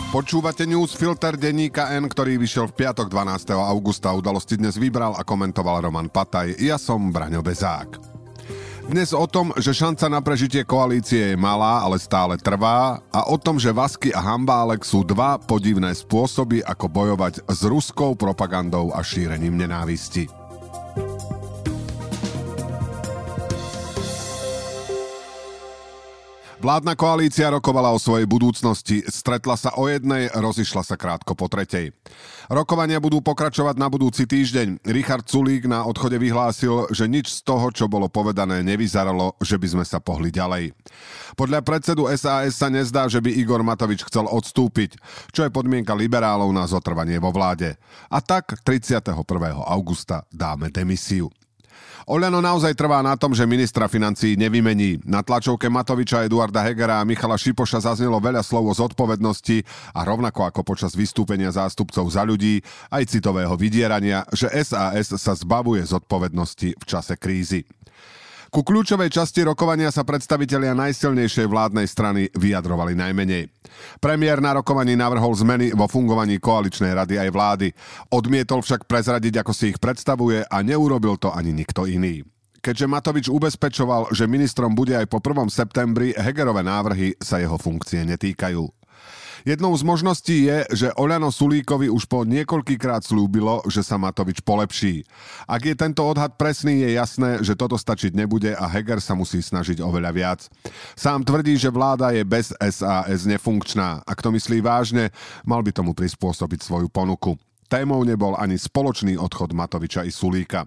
Počúvate newsfilter denníka N, ktorý vyšiel v piatok 12. augusta. Udalosti dnes vybral a komentoval Roman Pataj. Ja som Braňo Bezák. Dnes o tom, že šanca na prežitie koalície je malá, ale stále trvá, a o tom, že Vasky a Hambálek sú dva podivné spôsoby, ako bojovať s ruskou propagandou a šírením nenávisti. Vládna koalícia rokovala o svojej budúcnosti, stretla sa o jednej, rozišla sa krátko po tretej. Rokovania budú pokračovať na budúci týždeň. Richard Sulík na odchode vyhlásil, že nič z toho, čo bolo povedané, nevyzeralo, že by sme sa pohli ďalej. Podľa predsedu SAS sa nezdá, že by Igor Matovič chcel odstúpiť, čo je podmienka liberálov na zotrvanie vo vláde. A tak 31. augusta dáme demisiu. Oľano naozaj trvá na tom, že ministra financií nevymení. Na tlačovke Matoviča, Eduarda Hegera a Michala Šipoša zaznelo veľa slov o zodpovednosti a rovnako ako počas vystúpenia zástupcov Za ľudí, aj citového vydierania, že SAS sa zbavuje zodpovednosti v čase krízy. Ku kľúčovej časti rokovania sa predstavitelia najsilnejšej vládnej strany vyjadrovali najmenej. Premiér na rokovaní navrhol zmeny vo fungovaní koaličnej rady aj vlády. Odmietol však prezradiť, ako si ich predstavuje, a neurobil to ani nikto iný. Keďže Matovič ubezpečoval, že ministrom bude aj po 1. septembri, Hegerové návrhy sa jeho funkcie netýkajú. Jednou z možností je, že Oľano Sulíkovi už po niekoľkýkrát slúbilo, že sa Matovič polepší. Ak je tento odhad presný, je jasné, že toto stačiť nebude a Heger sa musí snažiť oveľa viac. Sám tvrdí, že vláda je bez SAS nefunkčná. Ak to myslí vážne, mal by tomu prispôsobiť svoju ponuku. Témou nebol ani spoločný odchod Matoviča i Sulíka.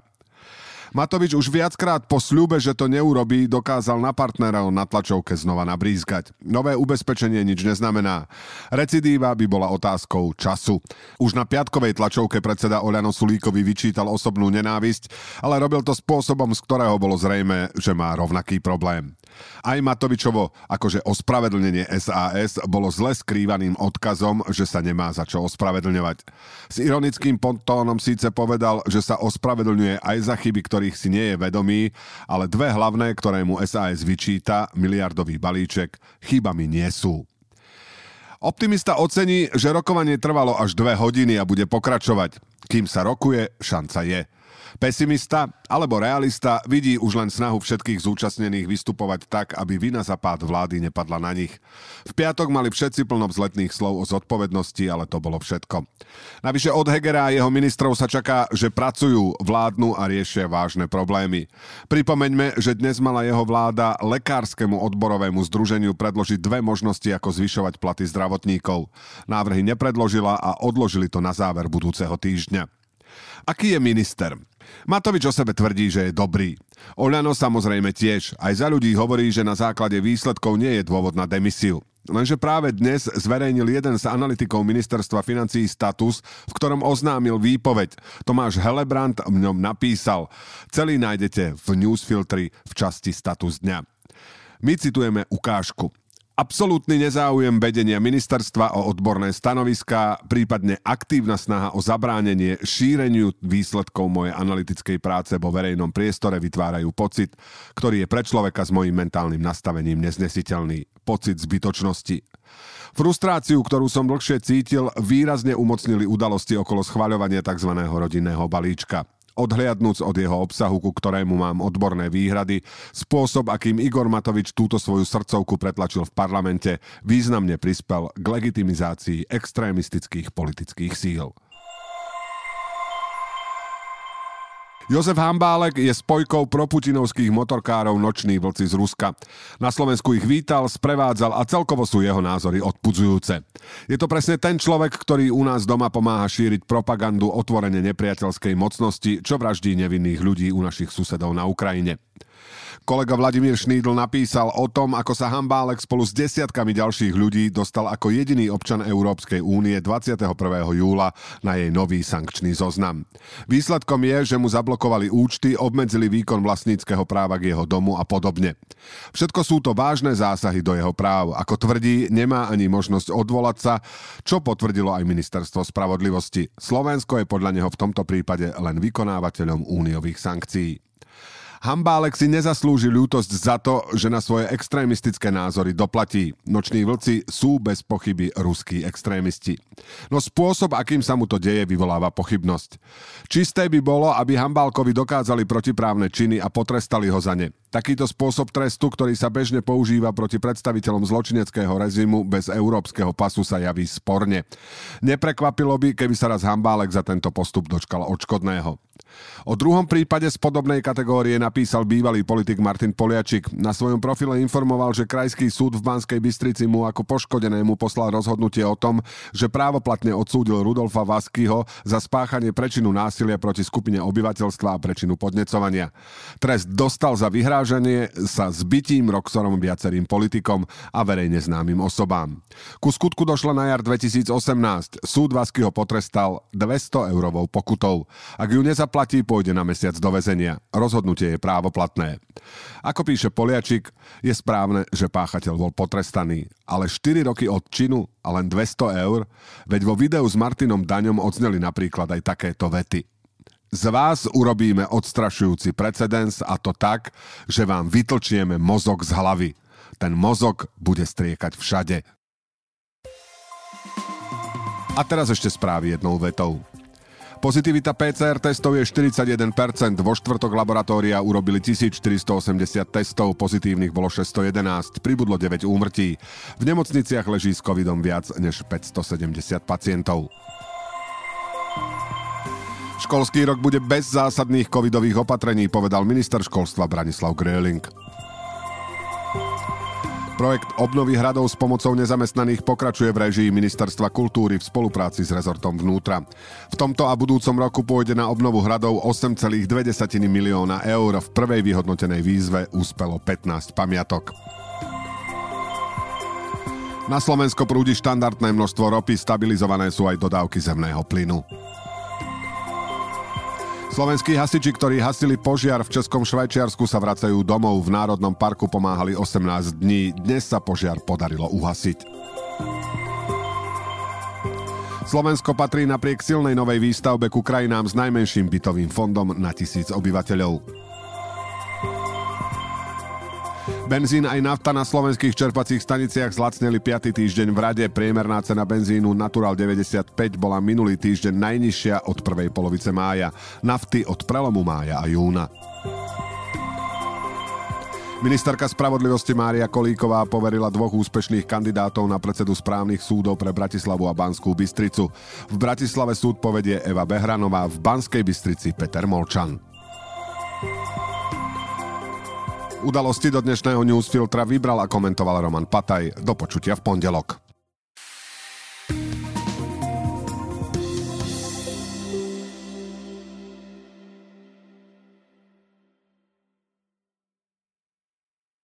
Matovič už viackrát po sľube, že to neurobí, dokázal na partnerov na tlačovke znova nabrízgať. Nové ubezpečenie nič neznamená. Recidíva by bola otázkou času. Už na piatkovej tlačovke predseda Oľano Sulíkovi vyčítal osobnú nenávisť, ale robil to spôsobom, z ktorého bolo zrejmé, že má rovnaký problém. Aj Matovičovo akože ospravedlnenie SAS bolo zle skrývaným odkazom, že sa nemá za čo ospravedlňovať. S ironickým podtónom síce povedal, že sa ospravedlňuje aj za chyby, ktorých si nie je vedomý, ale dve hlavné, ktoré mu SAS vyčíta, miliardový balíček, chybami nie sú. Optimista ocení, že rokovanie trvalo až 2 hodiny a bude pokračovať. Kým sa rokuje, šanca je. Pesimista alebo realista vidí už len snahu všetkých zúčastnených vystupovať tak, aby vina za pád vlády nepadla na nich. V piatok mali všetci plno vzletných slov o zodpovednosti, ale to bolo všetko. Navyše od Hegera a jeho ministrov sa čaká, že pracujú, vládnu a riešia vážne problémy. Pripomeňme, že dnes mala jeho vláda lekárskemu odborovému združeniu predložiť 2 možnosti, ako zvyšovať platy zdravotníkov. Návrhy nepredložila a odložili to na záver budúceho týždňa. Aký je minister? Matovič o sebe tvrdí, že je dobrý. Oľano samozrejme tiež. Aj Za ľudí hovorí, že na základe výsledkov nie je dôvod na demisiu. Lenže práve dnes zverejnil jeden z analytikov ministerstva financií status, v ktorom oznámil výpoveď. Tomáš Helebrant v ňom napísal. Celý nájdete v newsfiltri v časti status dňa. My citujeme ukážku. Absolútny nezáujem vedenia ministerstva o odborné stanoviská, prípadne aktívna snaha o zabránenie šíreniu výsledkov mojej analytickej práce vo verejnom priestore vytvárajú pocit, ktorý je pre človeka s mojím mentálnym nastavením neznesiteľný. Pocit zbytočnosti. Frustráciu, ktorú som dlhšie cítil, výrazne umocnili udalosti okolo schvaľovania tzv. Rodinného balíčka. Odhliadnúc od jeho obsahu, ku ktorému mám odborné výhrady, spôsob, akým Igor Matovič túto svoju srdcovku pretlačil v parlamente, významne prispel k legitimizácii extrémistických politických síl. Jozef Hambálek je spojkou proputinovských motorkárov Noční vlci z Ruska. Na Slovensku ich vítal, sprevádzal a celkovo sú jeho názory odpudzujúce. Je to presne ten človek, ktorý u nás doma pomáha šíriť propagandu otvorene nepriateľskej mocnosti, čo vraždí nevinných ľudí u našich susedov na Ukrajine. Kolega Vladimír Šnídl napísal o tom, ako sa Hambálek spolu s desiatkami ďalších ľudí dostal ako jediný občan Európskej únie 21. júla na jej nový sankčný zoznam. Výsledkom je, že mu zablokovali účty, obmedzili výkon vlastníckeho práva k jeho domu a podobne. Všetko sú to vážne zásahy do jeho práv. Ako tvrdí, nemá ani možnosť odvolať sa, čo potvrdilo aj Ministerstvo spravodlivosti. Slovensko je podľa neho v tomto prípade len vykonávateľom úniových sankcií. Hambálek si nezaslúži ľútosť za to, že na svoje extrémistické názory doplatí. Noční vlci sú bez pochyby ruskí extrémisti. No spôsob, akým sa mu to deje, vyvoláva pochybnosť. Čisté by bolo, aby Hambálkovi dokázali protiprávne činy a potrestali ho za ne. Takýto spôsob trestu, ktorý sa bežne používa proti predstaviteľom zločineckého režimu bez európskeho pasu, sa javí sporne. Neprekvapilo by, keby sa raz Hambálek za tento postup dočkal odškodného. O druhom prípade z podobnej kategórie napísal bývalý politik Martin Poliačik. Na svojom profile informoval, že Krajský súd v Banskej Bystrici mu ako poškodenému poslal rozhodnutie o tom, že právoplatne odsúdil Rudolfa Vaskyho za spáchanie prečinu násilia proti skupine obyvateľstva a prečinu podnecovania. Trest dostal za vyhrážanie sa zbitím Roxorom viacerým politikom a verejne známym osobám. Ku skutku došlo na jar 2018. Súd Vaskyho potrestal 200-eurovou pokutou. Ak ju nezaplatí, pôjde na mesiac do väzenia. Rozhodnutie je právoplatné. Ako píše Poliačik, je správne, že páchateľ bol potrestaný, ale 4 roky od činu a len 200 eur, veď vo videu s Martinom Daňom odzneli napríklad aj takéto vety. Z vás urobíme odstrašujúci precedens, a to tak, že vám vytlčieme mozog z hlavy. Ten mozog bude striekať všade. A teraz ešte správy jednou vetou. Pozitivita PCR testov je 41%, vo štvrtok laboratória urobili 1480 testov, pozitívnych bolo 611, pribudlo 9 úmrtí. V nemocniciach leží s covidom viac než 570 pacientov. Školský rok bude bez zásadných covidových opatrení, povedal minister školstva Branislav Gröling. Projekt obnovy hradov s pomocou nezamestnaných pokračuje v réžii Ministerstva kultúry v spolupráci s rezortom vnútra. V tomto a budúcom roku pôjde na obnovu hradov 8,2 milióna eur. V prvej vyhodnotenej výzve úspelo 15 pamiatok. Na Slovensko prúdi štandardné množstvo ropy, stabilizované sú aj dodávky zemného plynu. Slovenskí hasiči, ktorí hasili požiar v Českom Švajčiarsku, sa vracajú domov. V Národnom parku pomáhali 18 dní. Dnes sa požiar podarilo uhasiť. Slovensko patrí napriek silnej novej výstavbe ku krajinám s najmenším bytovým fondom na 1000 obyvateľov. Benzín aj nafta na slovenských čerpacích staniciach zlacneli 5. týždeň v rade. Priemerná cena benzínu Natural 95 bola minulý týždeň najnižšia od prvej polovice mája. Nafty od prelomu mája a júna. Ministerka spravodlivosti Mária Kolíková poverila 2 úspešných kandidátov na predsedu správnych súdov pre Bratislavu a Banskú Bystricu. V Bratislave súd povedie Eva Behranová, v Banskej Bystrici Peter Molčan. Udalosti do dnešného newsfiltra vybral a komentoval Roman Pataj. Do počutia v pondelok.